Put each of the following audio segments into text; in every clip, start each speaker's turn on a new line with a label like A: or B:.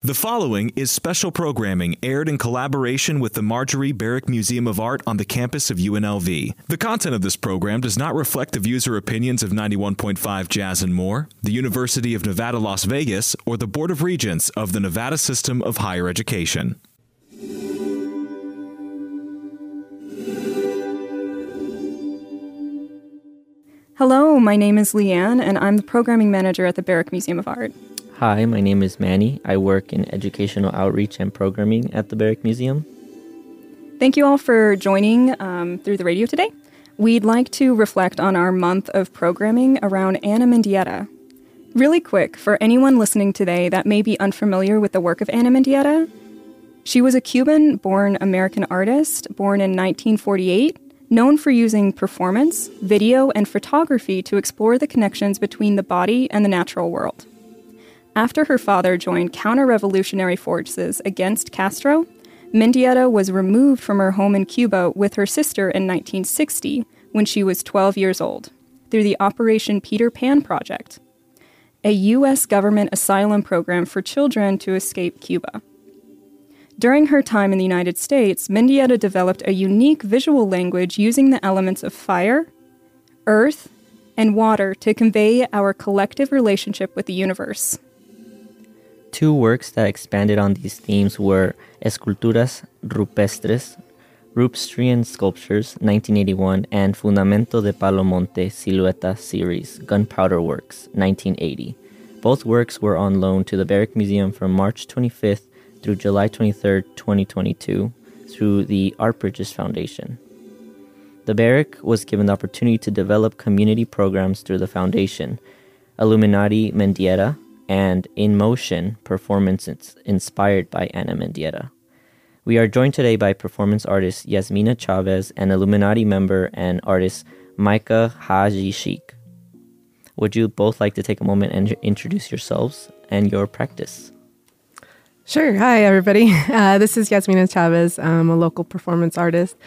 A: The following is special programming aired in collaboration with the Marjorie Barrick Museum of Art on the campus of UNLV. The content of this program does not reflect the views or opinions of 91.5 Jazz and More, the University of Nevada, Las Vegas, or the Board of Regents of the Nevada System of Higher Education.
B: Hello, my name is Leanne, and I'm the programming manager at the Barrick Museum of Art.
C: Hi, my name is Manny. I work in educational outreach and programming at the Barrick Museum.
B: Thank you all for joining through the radio today. We'd like to reflect on our month of programming around Ana Mendieta. Really quick, for anyone listening today that may be unfamiliar with the work of Ana Mendieta, she was a Cuban-born American artist born in 1948, known for using performance, video, and photography to explore the connections between the body and the natural world. After her father joined counter-revolutionary forces against Castro, Mendieta was removed from her home in Cuba with her sister in 1960 when she was 12 years old, through the Operation Peter Pan Project, a U.S. government asylum program for children to escape Cuba. During her time in the United States, Mendieta developed a unique visual language using the elements of fire, earth, and water to convey our collective relationship with the universe.
C: Two works that expanded on these themes were Esculturas Rupestres, Rupstrian Sculptures, 1981, and Fundamento de Palo Monte Silueta Series, Gunpowder Works, 1980. Both works were on loan to the Barrick Museum from March 25th through July 23rd, 2022, through the Art Bridges Foundation. The Barrick was given the opportunity to develop community programs through the foundation, Illuminati Mendieta, and In Motion, performances inspired by Ana Mendieta. We are joined today by performance artist Yasmina Chavez and Illuminati member and artist Micah Haji Sheikh. Would you both like to take a moment and introduce yourselves and your practice?
D: Sure. Hi, everybody. This is Yasmina Chavez. I'm a local performance artist.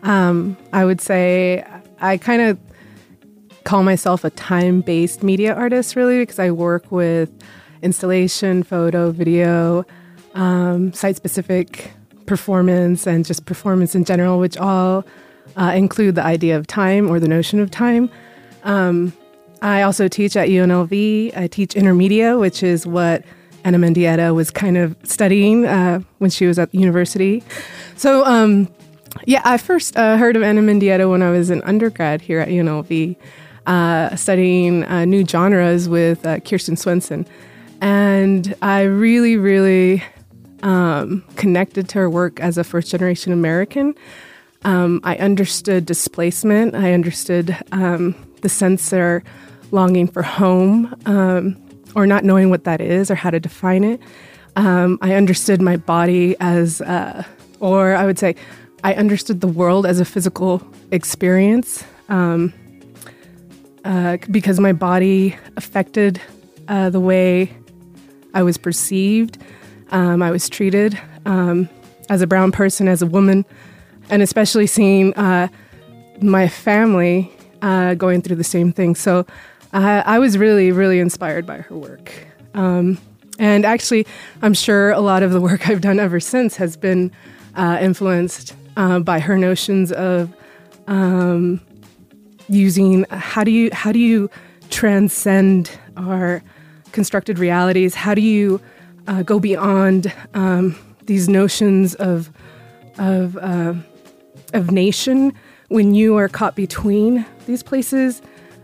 D: I would say I kind of call myself a time-based media artist, really, because I work with installation, photo, video, site-specific performance, and just performance in general, which all include the idea of time or the notion of time. I also teach at UNLV. I teach intermedia, which is what Ana Mendieta was kind of studying when she was at university. So, I first heard of Ana Mendieta when I was an undergrad here at UNLV, studying new genres with Kirsten Swenson. And I really, really connected to her work as a first-generation American. I understood displacement. I understood the sense or longing for home, or not knowing what that is or how to define it. I understood my body as, or I would say, I understood the world as a physical experience because my body affected the way I was perceived, I was treated as a brown person, as a woman, and especially seeing my family going through the same thing. So I was really, really inspired by her work. And actually, I'm sure a lot of the work I've done ever since has been influenced by her notions of using how do you transcend our constructed realities? How do you go beyond these notions of nation when you are caught between these places?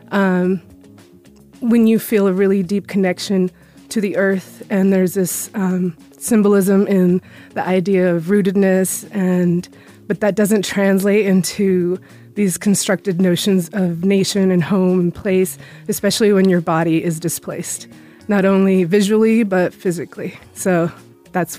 D: When you feel a really deep connection to the earth, and there's this symbolism in the idea of rootedness, but that doesn't translate into these constructed notions of nation and home and place, especially when your body is displaced, not only visually but physically. So that's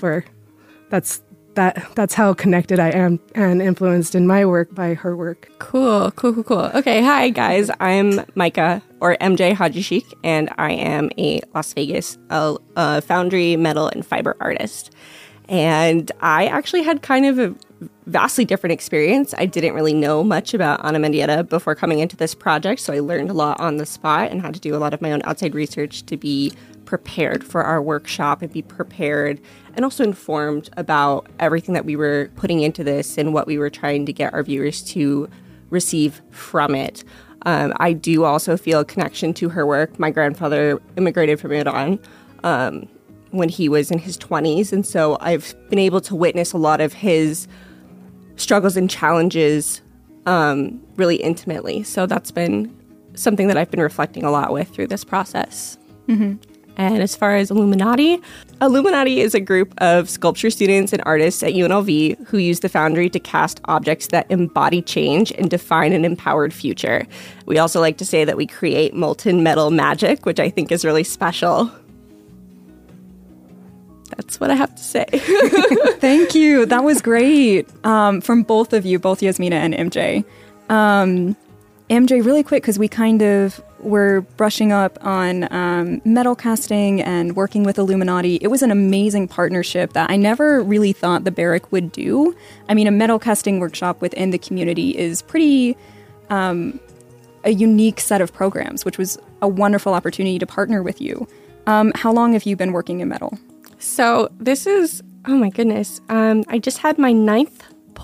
D: how connected I am and influenced in my work by her work.
E: Cool. Okay, hi guys. I'm Micah, or MJ Haji Sheikh, and I am a Las Vegas foundry, metal, and fiber artist. And I actually had kind of a vastly different experience. I didn't really know much about Ana Mendieta before coming into this project, so I learned a lot on the spot and had to do a lot of my own outside research to be prepared for our workshop and be prepared and also informed about everything that we were putting into this and what we were trying to get our viewers to receive from it. I do also feel a connection to her work. My grandfather immigrated from Iran when he was in his 20s, and so I've been able to witness a lot of his struggles and challenges really intimately. So that's been something that I've been reflecting a lot with through this process. Mm-hmm. And as far as Illuminati is a group of sculpture students and artists at UNLV who use the Foundry to cast objects that embody change and define an empowered future. We also like to say that we create molten metal magic, which I think is really special. That's what I have to say.
B: Thank you. That was great. From both of you, both Yasmina and MJ. MJ, really quick, because we kind of were brushing up on metal casting and working with Illuminati. It was an amazing partnership that I never really thought the Barrick would do. I mean, a metal casting workshop within the community is pretty a unique set of programs, which was a wonderful opportunity to partner with you. How long have you been working in metal?
E: So this is, oh my goodness, I just had my ninth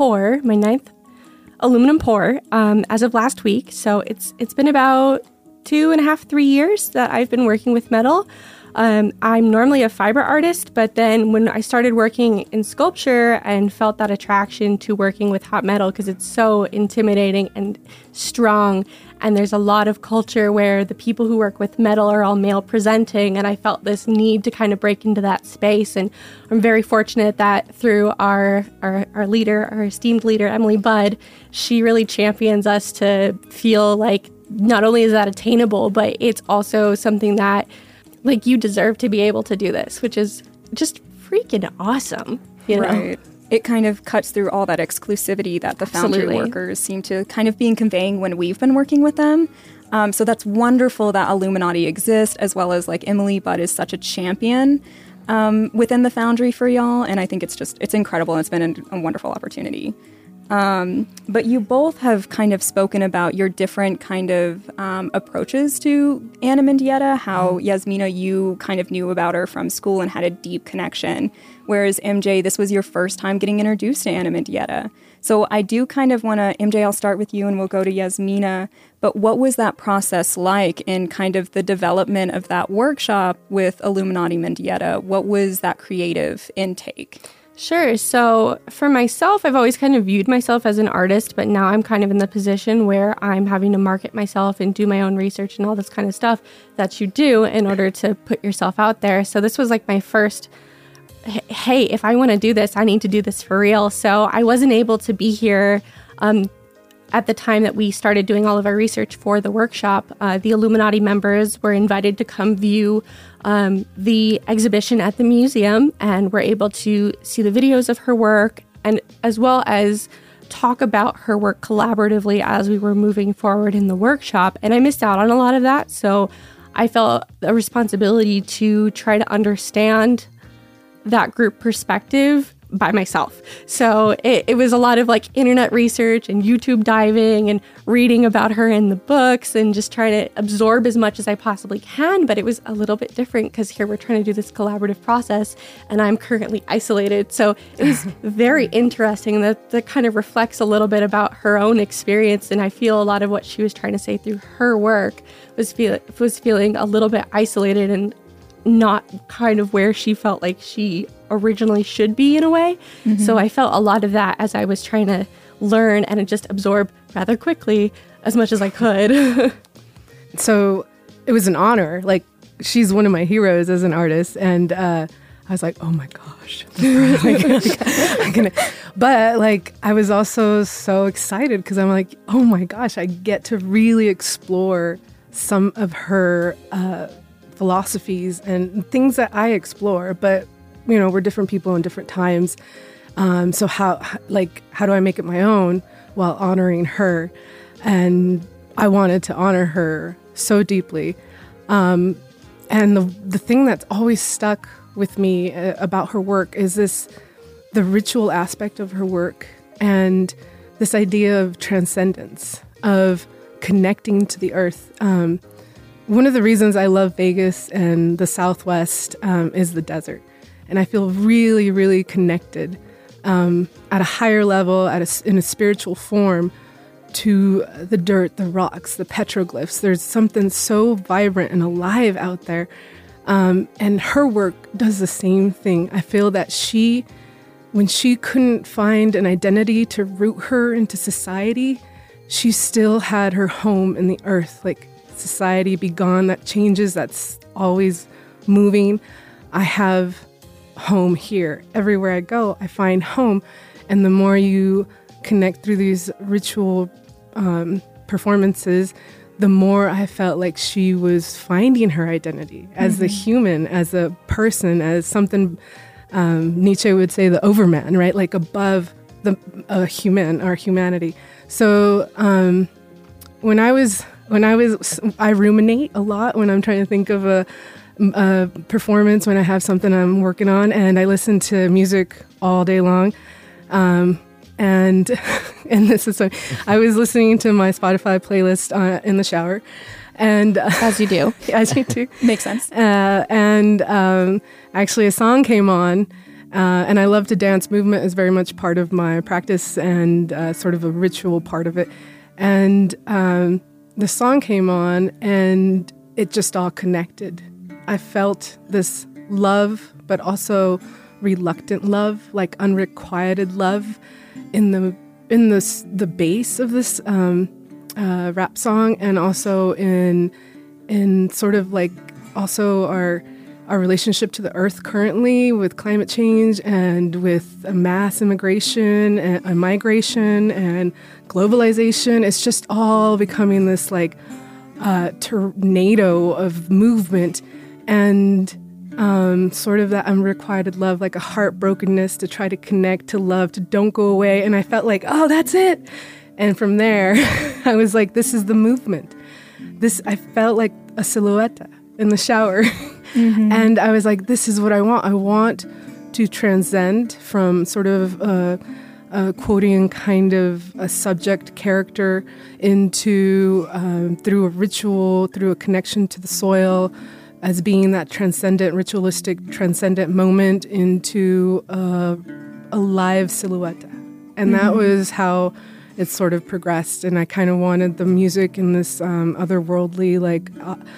E: aluminum pour as of last week. So it's been about 2.5, 3 years that I've been working with metal. I'm normally a fiber artist, but then when I started working in sculpture and felt that attraction to working with hot metal because it's so intimidating and strong, and there's a lot of culture where the people who work with metal are all male presenting, and I felt this need to kind of break into that space. And I'm very fortunate that through our leader, our esteemed leader, Emily Budd, she really champions us to feel like not only is that attainable, but it's also something that like you deserve to be able to do this, which is just freaking awesome. You know?
B: Right. It kind of cuts through all that exclusivity that the Foundry workers seem to kind of be conveying when we've been working with them. So that's wonderful that Illuminati exists, as well as like Emily Budd is such a champion within the Foundry for y'all. And I think it's incredible. And it's been a wonderful opportunity. But you both have kind of spoken about your different kind of approaches to Ana Mendieta, how Yasmina, you kind of knew about her from school and had a deep connection, whereas MJ, this was your first time getting introduced to Ana Mendieta. So I do kind of want to, MJ, I'll start with you and we'll go to Yasmina, but what was that process like in kind of the development of that workshop with Illuminati Mendieta? What was that creative intake?
E: Sure. So for myself, I've always kind of viewed myself as an artist, but now I'm kind of in the position where I'm having to market myself and do my own research and all this kind of stuff that you do in order to put yourself out there. So this was like my first, hey, if I want to do this, I need to do this for real. So I wasn't able to be here at the time that we started doing all of our research for the workshop. The Illuminati members were invited to come view the exhibition at the museum, and were able to see the videos of her work, and as well as talk about her work collaboratively as we were moving forward in the workshop. And I missed out on a lot of that, so I felt a responsibility to try to understand that group perspective by myself. So it was a lot of like internet research and YouTube diving and reading about her in the books and just trying to absorb as much as I possibly can. But it was a little bit different because here we're trying to do this collaborative process and I'm currently isolated. So it was very interesting. That kind of reflects a little bit about her own experience. And I feel a lot of what she was trying to say through her work was feeling a little bit isolated and not kind of where she felt like she originally should be in a way. Mm-hmm. So I felt a lot of that as I was trying to learn and just absorb rather quickly as much as I could.
D: So it was an honor. Like, she's one of my heroes as an artist. And I was like, oh my gosh. But like, I was also so excited because I'm like, oh my gosh, I get to really explore some of her philosophies and things that I explore, but you know, we're different people in different times. So how do I make it my own while honoring her? And I wanted to honor her so deeply. And the thing that's always stuck with me about her work is the ritual aspect of her work and this idea of transcendence, of connecting to the earth. one of the reasons I love Vegas and the Southwest is the desert. And I feel really, really connected at a higher level, in a spiritual form, to the dirt, the rocks, the petroglyphs. There's something so vibrant and alive out there. And her work does the same thing. I feel that when she couldn't find an identity to root her into society, she still had her home in the earth. Like, society be gone, that changes, that's always moving. I have home here. Everywhere I go, I find home. And the more you connect through these ritual performances, the more I felt like she was finding her identity as a human, as a person, as something Nietzsche would say the overman, right? Like above the human, our humanity. So when I ruminate a lot when I'm trying to think of a performance, when I have something I'm working on, and I listen to music all day long. And this is I was listening to my Spotify playlist in the shower, and
E: as you do,
D: as you do,
B: Makes sense.
D: and actually a song came on, and I love to dance. Movement is very much part of my practice and sort of a ritual part of it. And the song came on, and it just all connected. I felt this love, but also reluctant love, like unrequited love, in the base of this rap song, and also in sort of like also our relationship to the earth currently with climate change and with mass immigration and migration and globalization. It's just all becoming this like tornado of movement and sort of that unrequited love, like a heartbrokenness to try to connect, to love, to don't go away. And I felt like, oh, that's it. And from there, I was like, this is the movement. I felt like a silhouette in the shower. And I was like, this is what I want. I want to transcend from sort of a quoting kind of a subject character into, through a ritual, through a connection to the soil, as being that transcendent, ritualistic, transcendent moment into a live silhouette. And that was how it sort of progressed. And I kind of wanted the music in this otherworldly like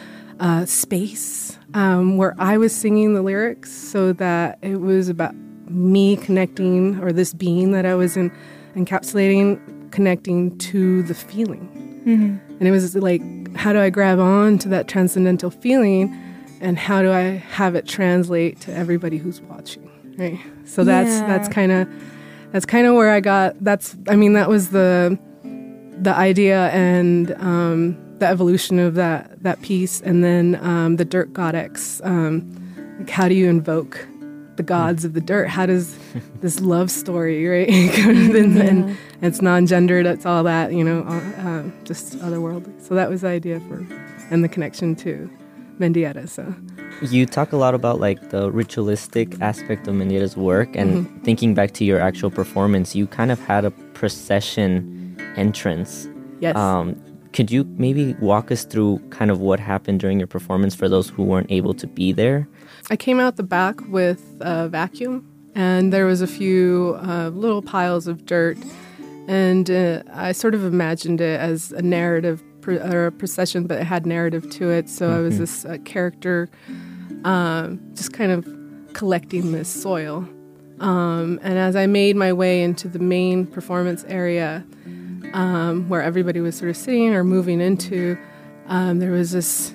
D: space where I was singing the lyrics, so that it was about me connecting, or this being that I was encapsulating, connecting to the feeling. And it was like, how do I grab on to that transcendental feeling, and how do I have it translate to everybody who's watching, right? So that's kind of where I got. That was the idea and the evolution of that piece, and then the Dirt Goddess. Like, how do you invoke the gods of the dirt? How does this love story, right? And it's non-gendered. It's all that, just otherworldly. So that was the idea and the connection to Mendieta. So
C: you talk a lot about like the ritualistic aspect of Mendieta's work, and thinking back to your actual performance, you kind of had a procession entrance.
D: Yes.
C: Could you maybe walk us through kind of what happened during your performance for those who weren't able to be there?
D: I came out the back with a vacuum, and there was a few little piles of dirt, and I sort of imagined it as a narrative or a procession, but it had narrative to it. So I was this character just kind of collecting this soil. And as I made my way into the main performance area, where everybody was sort of sitting or moving into, there was this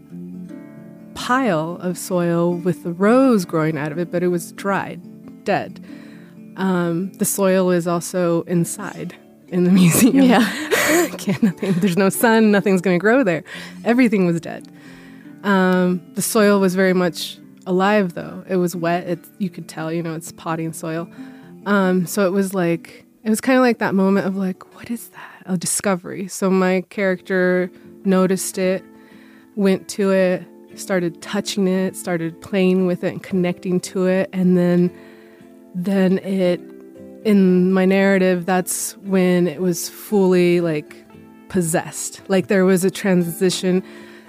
D: pile of soil with the rose growing out of it, but it was dried, dead. The soil is also inside in the museum. Yeah. There's no sun, nothing's going to grow there. Everything was dead. The soil was very much alive, though. It was wet. You could tell, it's potting soil. So it was kind of like that moment of like, what is that? A discovery. So my character noticed it, went to it, started touching it, started playing with it and connecting to it. And then it, in my narrative, that's when it was fully like possessed. Like there was a transition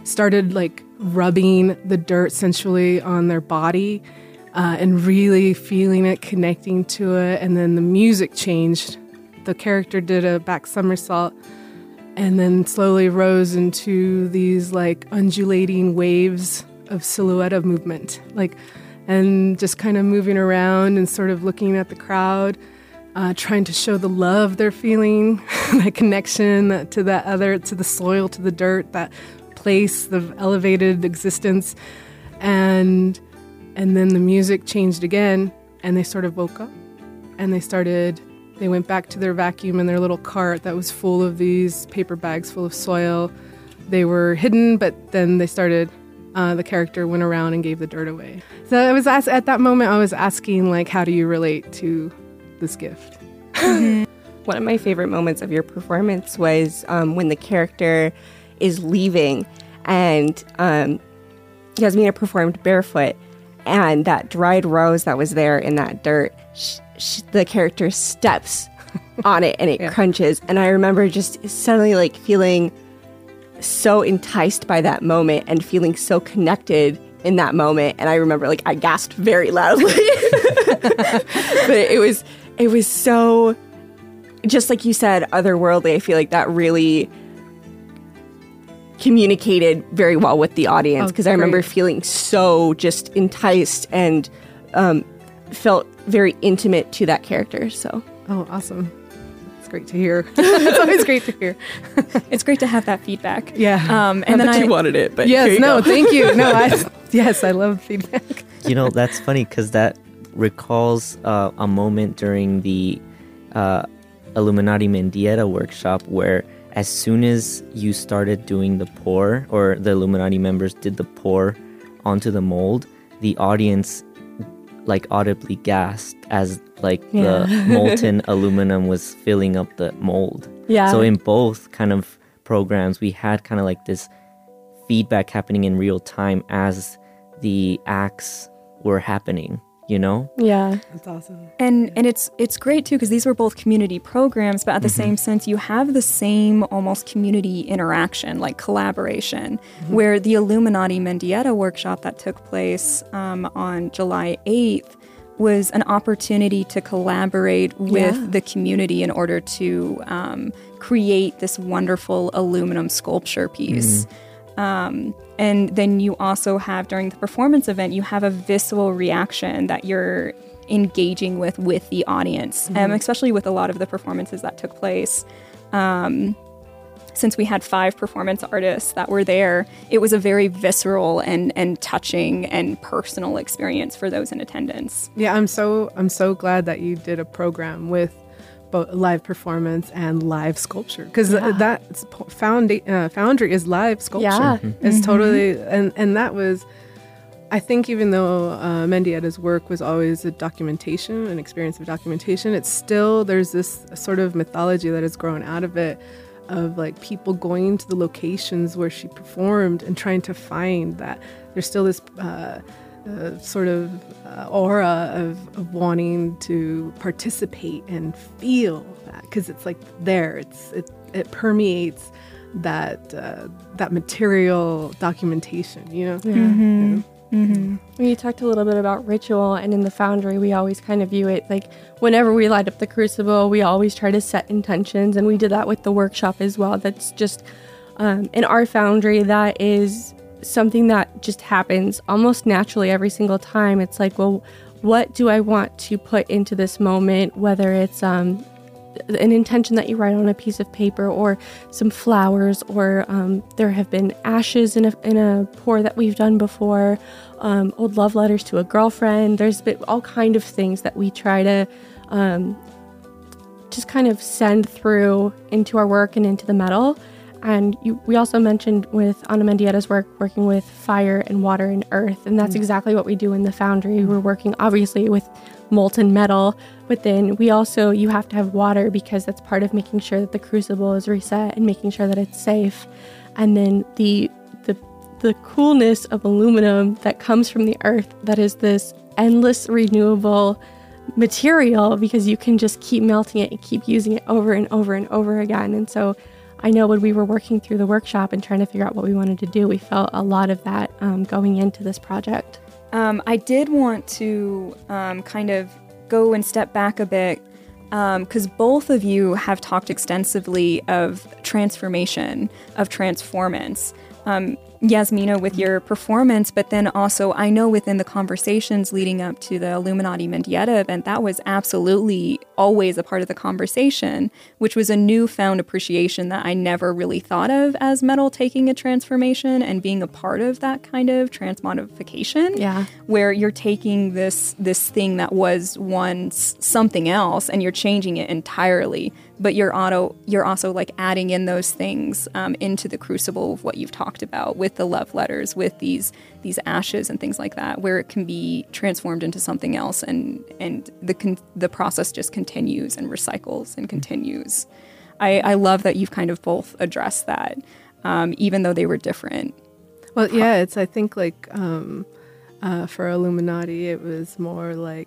D: started like rubbing the dirt sensually on their body and really feeling it, connecting to it. And then the music changed. The character did a back somersault and then slowly rose into these like undulating waves of silhouette of movement, like, and just kind of moving around and sort of looking at the crowd, trying to show the love they're feeling, that connection to that other, to the soil, to the dirt, that place of elevated existence. And then the music changed again, and they sort of woke up, and they went back to their vacuum and their little cart that was full of these paper bags full of soil. They were hidden, but then they started, the character went around and gave the dirt away. So I was at that moment, I was asking, like, how do you relate to this gift?
E: One of my favorite moments of your performance was when the character is leaving and Yasmina performed barefoot, and that dried rose that was there in that dirt, the character steps on it and it crunches. And I remember just suddenly like feeling so enticed by that moment and feeling so connected in that moment. And I remember like I gasped very loudly. But it was so, just like you said, otherworldly. I feel like that really communicated very well with the audience, because I remember feeling so just enticed and felt very intimate to that character. So,
D: oh, awesome. It's great to hear. It's always great to hear.
B: It's great to have that feedback.
D: Yeah.
B: And then
E: you wanted it, but
D: yes, no, thank you. No, I love feedback.
C: You know, that's funny because that recalls a moment during the Illuminati Mendieta workshop where as soon as you started doing the pour, or the Illuminati members did the pour onto the mold, the audience like audibly gasped as like the molten aluminum was filling up the mold.
E: Yeah.
C: So in both kind of programs, we had kind of like this feedback happening in real time as the acts were happening, you know?
E: Yeah.
D: That's awesome.
B: And it's great too, because these were both community programs, but at the same sense, you have the same almost community interaction, like collaboration, where the Illuminati Mendieta workshop that took place on July 8th was an opportunity to collaborate with the community in order to create this wonderful aluminum sculpture piece. And then you also have, during the performance event, you have a visceral reaction that you're engaging with the audience, especially with a lot of the performances that took place. Since we had 5 performance artists that were there, it was a very visceral and touching and personal experience for those in attendance.
D: Yeah, I'm so glad that you did a program with both live performance and live sculpture, because that's Foundry is live sculpture.
E: Yeah.
D: It's totally, and that was, I think, even though Mendieta's work was always a documentation, an experience of documentation, it's still, there's this sort of mythology that has grown out of it, of like people going to the locations where she performed and trying to find that there's still this sort of aura of wanting to participate and feel that, because it's like there, it permeates that material documentation, you know.
F: We talked a little bit about ritual, and in the Foundry we always kind of view it like whenever we light up the crucible, we always try to set intentions, and we did that with the workshop as well. That's just in our Foundry, that is something that just happens almost naturally every single time. It's like, well, what do I want to put into this moment, whether it's an intention that you write on a piece of paper, or some flowers, or there have been ashes in a pour that we've done before, old love letters to a girlfriend. There's been all kind of things that we try to just kind of send through into our work and into the metal. And we also mentioned with Ana Mendieta's work, working with fire and water and earth, and that's exactly what we do in the Foundry. We're working obviously with molten metal, but then we also, you have to have water, because that's part of making sure that the crucible is reset and making sure that it's safe. And then the coolness of aluminum that comes from the earth, that is this endless renewable material, because you can just keep melting it and keep using it over and over and over again. And so I know when we were working through the workshop and trying to figure out what we wanted to do, we felt a lot of that going into this project.
B: I did want to kind of go and step back a bit because both of you have talked extensively of transformation, of transformance. Yasmina with your performance, but then also I know within the conversations leading up to the Illuminati Mendieta event, that was absolutely always a part of the conversation, which was a newfound appreciation that I never really thought of as metal taking a transformation and being a part of that kind of transmogrification.
F: Yeah.
B: Where you're taking this thing that was once something else and you're changing it entirely, but you're also like adding in those things into the crucible of what you've talked about with the love letters, with these ashes and things like that, where it can be transformed into something else, and the process just continues and recycles and continues. I love that you've kind of both addressed that, even though they were different.
D: Well, yeah, it's I think like for Illuminati, it was more like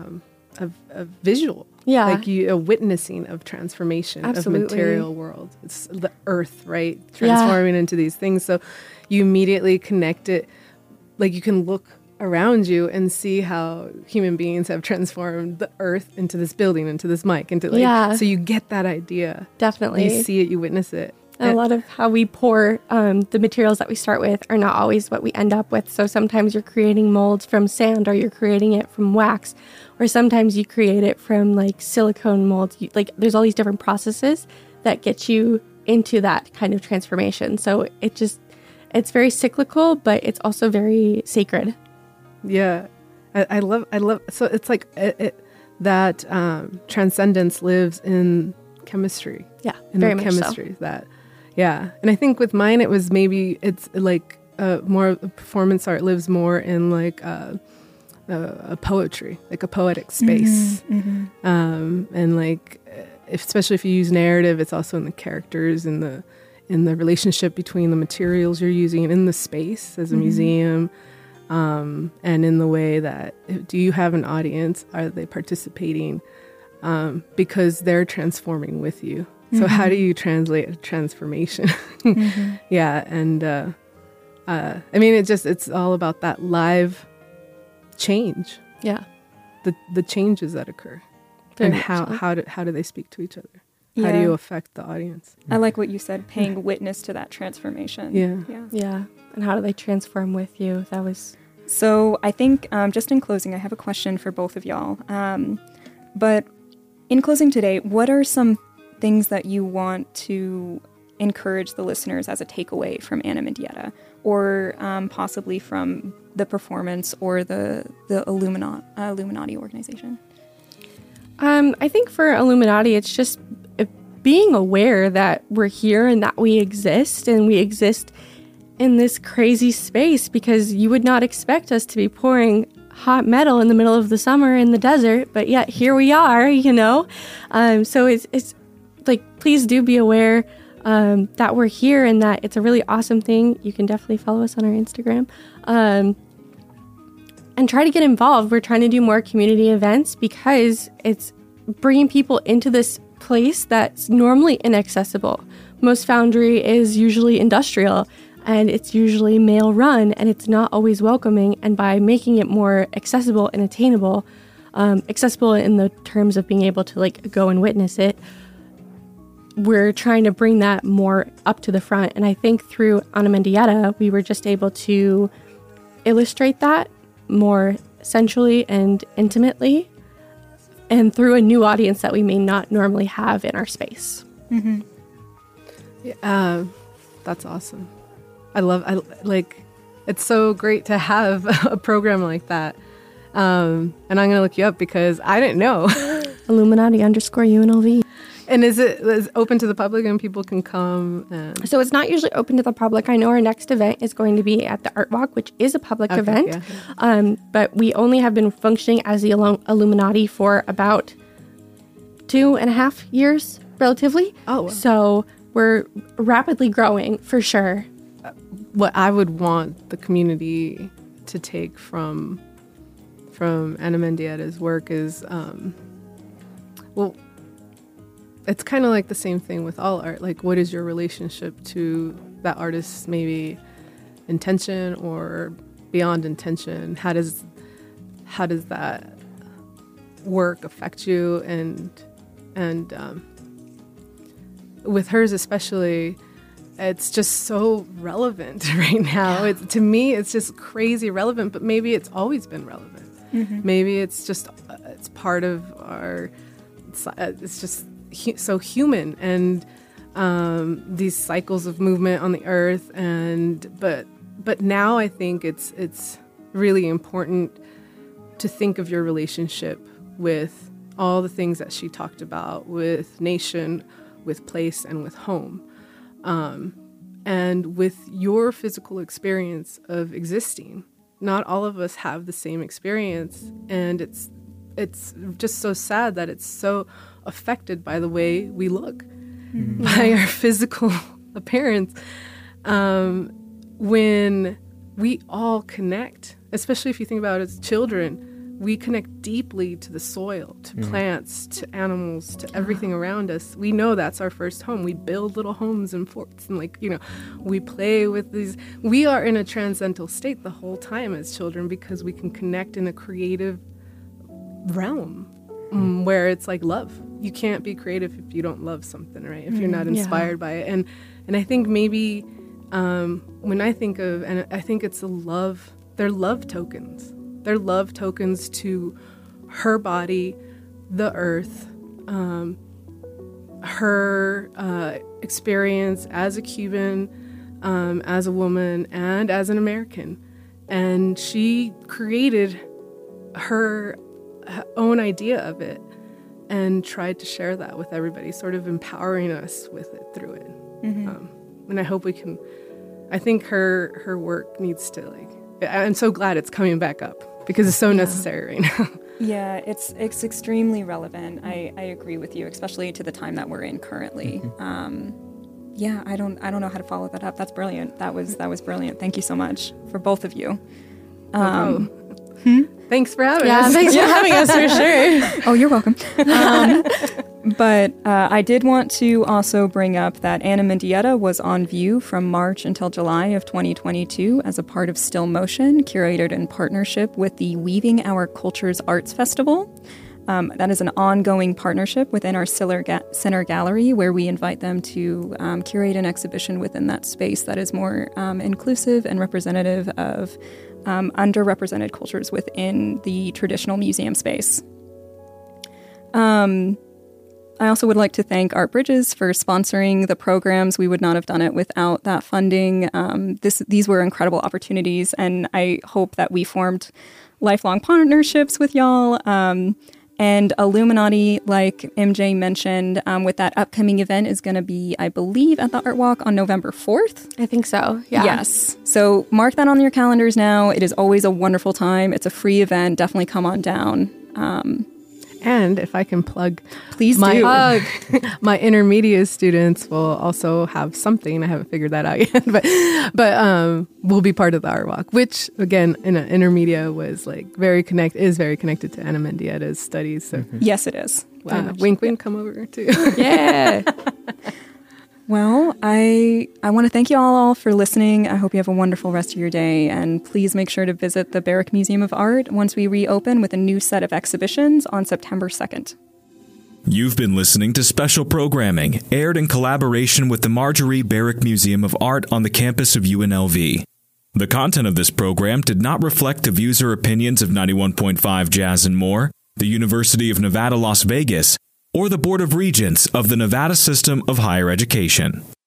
D: a visual.
F: Yeah.
D: Like a witnessing of transformation
F: Absolutely.
D: of material world. It's the earth, right? Transforming into these things. So you immediately connect it. Like you can look around you and see how human beings have transformed the earth into this building, into this mic, into like, so you get that idea.
F: Definitely.
D: You see it, you witness it.
F: And a lot of how we pour the materials that we start with are not always what we end up with. So sometimes you're creating molds from sand, or you're creating it from wax, or sometimes you create it from like silicone molds. There's all these different processes that get you into that kind of transformation. So it's very cyclical, but it's also very sacred.
D: Yeah, I love. So it's like that transcendence lives in chemistry.
F: Yeah,
D: in
F: very
D: the
F: much
D: chemistry that. Yeah, and I think with mine, it was maybe it's like more performance art lives more in like a poetry, like a poetic space, and like especially if you use narrative, it's also in the characters, in the relationship between the materials you're using, in the space as a museum, and in the way that do you have an audience? Are they participating? Because they're transforming with you. So how do you translate a transformation? Yeah, and I mean, it's all about that live change.
F: Yeah,
D: the changes that occur,
F: very
D: and how do they speak to each other? How do you affect the audience?
B: I like what you said, paying witness to that transformation.
F: Yeah. And how do they transform with you? That was...
B: So I think just in closing, I have a question for both of y'all. But in closing today, what are some things that you want to encourage the listeners as a takeaway from Ana Mendieta, or possibly from the performance or the Illuminati organization?
F: I think for Illuminati, it's just being aware that we're here and that we exist in this crazy space, because you would not expect us to be pouring hot metal in the middle of the summer in the desert, but yet here we are, so it's like, please do be aware that we're here and that it's a really awesome thing. You can definitely follow us on our Instagram and try to get involved. We're trying to do more community events because it's bringing people into this place that's normally inaccessible. Most foundry is usually industrial, and it's usually male run, and it's not always welcoming. And by making it more accessible and attainable, accessible in the terms of being able to like go and witness it, we're trying to bring that more up to the front. And I think through Ana Mendieta, we were just able to illustrate that more sensually and intimately, and through a new audience that we may not normally have in our space.
D: Yeah, that's awesome. I like, it's so great to have a program like that. And I'm going to look you up because I didn't know.
F: Illuminati_UNLV.
D: And is it open to the public and people can come?
F: So it's not usually open to the public. I know our next event is going to be at the Art Walk, which is a public event. Yeah. But we only have been functioning as the Illuminati for about 2.5 years, relatively.
D: Oh, wow.
F: So we're rapidly growing, for sure.
D: What I would want the community to take from Ana Mendieta's work is, it's kind of like the same thing with all art. Like, what is your relationship to that artist's maybe intention or beyond intention? How does that work affect you? And with hers especially, it's just so relevant right now. To me, it's just crazy relevant, but maybe it's always been relevant. Mm-hmm. Maybe it's just, it's part of our, it's just so human, and these cycles of movement on the earth. But now I think it's really important to think of your relationship with all the things that she talked about, with nation, with place, and with home. And with your physical experience of existing. Not all of us have the same experience, and it's just so sad that it's so affected by the way we look, mm-hmm. by our physical appearance. When we all connect, especially if you think about it as children, we connect deeply to the soil, to plants, to animals, to everything around us. We know that's our first home. We build little homes and forts, and we play with these. We are in a transcendental state the whole time as children because we can connect in a creative realm where it's like love. You can't be creative if you don't love something, right? If you're not inspired by it. And I think maybe when I think of, and I think it's they're love tokens. They're love tokens to her body, the earth, her experience as a Cuban, as a woman, and as an American. And she created her own idea of it and tried to share that with everybody, sort of empowering us with it through it. Mm-hmm. And I hope we can, I think her work needs to, I'm so glad it's coming back up because it's so necessary right now.
B: Yeah, it's extremely relevant. I agree with you, especially to the time that we're in currently. Mm-hmm. I don't know how to follow that up. That's brilliant. That was brilliant. Thank you so much for both of you.
D: Thanks for having us.
F: Yeah, thanks for having us for sure.
B: Oh, you're welcome. But I did want to also bring up that Ana Mendieta was on view from March until July of 2022 as a part of Still Motion, curated in partnership with the Weaving Our Cultures Arts Festival. That is an ongoing partnership within our Center Gallery, where we invite them to curate an exhibition within that space that is more inclusive and representative of underrepresented cultures within the traditional museum space. I also would like to thank Art Bridges for sponsoring the programs. We would not have done it without that funding. These were incredible opportunities, and I hope that we formed lifelong partnerships with y'all. And Illuminati, like MJ mentioned, with that upcoming event is going to be, I believe, at the Art Walk on November 4th.
F: I think so, yeah.
B: Yes. So mark that on your calendars now. It is always a wonderful time. It's a free event. Definitely come on down.
D: And if I can plug,
B: please do.
D: My intermediate students will also have something. I haven't figured that out yet, but will be part of the Art Walk, which again, in an intermediate was very connected to Ana Mendieta's studies. So
B: yes, it is.
D: Wink, wink, come over too.
B: Yeah. Well, I want to thank you all for listening. I hope you have a wonderful rest of your day. And please make sure to visit the Barrick Museum of Art once we reopen with a new set of exhibitions on September 2nd.
A: You've been listening to special programming aired in collaboration with the Marjorie Barrick Museum of Art on the campus of UNLV. The content of this program did not reflect the views or opinions of 91.5 Jazz and More, the University of Nevada, Las Vegas, or the Board of Regents of the Nevada System of Higher Education.